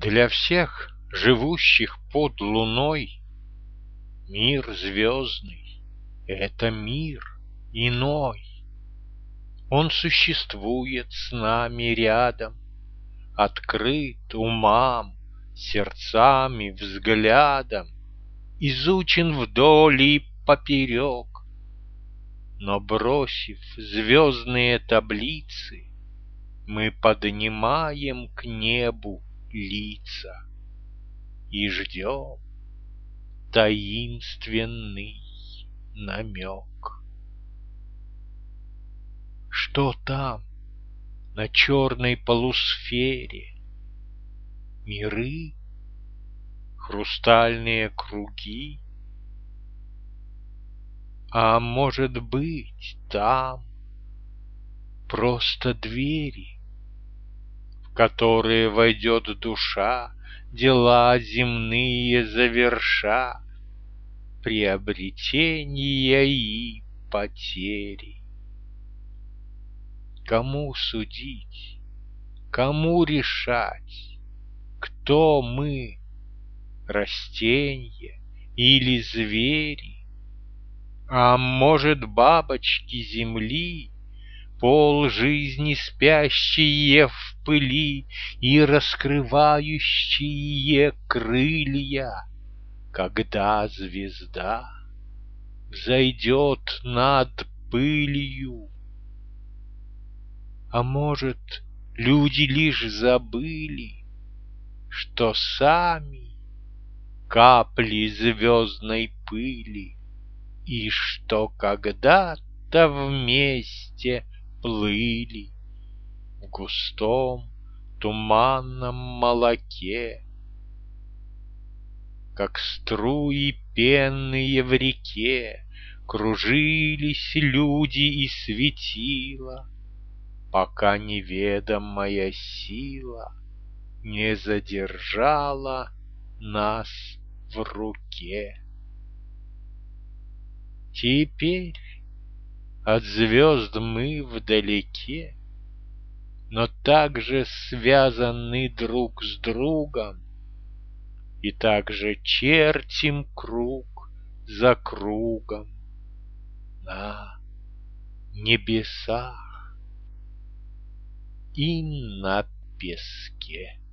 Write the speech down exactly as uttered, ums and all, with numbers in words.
Для всех, живущих под луной, мир звездный — это мир иной. Он существует с нами рядом, открыт умам, сердцам и взглядом, изучен вдоль и поперек. Но, бросив звездные таблицы, мы поднимаем к небу лица и ждем таинственный намек. Что там, на черной полусфере? Миры? Хрустальные круги? А может быть, там просто двери, в которые войдет душа, дела земные заверша, приобретения и потери. Кому судить, кому решать, кто мы, растения или звери? А может, бабочки земли, пол жизни спящие в пыли и раскрывающие крылья, когда звезда взойдет над пылью? А может, люди лишь забыли, что сами капли звездной пыли, и что когда-то вместе плыли в густом туманном молоке, как струи пенные в реке, кружились люди и светила, пока неведомая сила не задержала нас в руке. Теперь от звезд мы вдалеке, но также связаны друг с другом, и также чертим круг за кругом на небесах и на песке.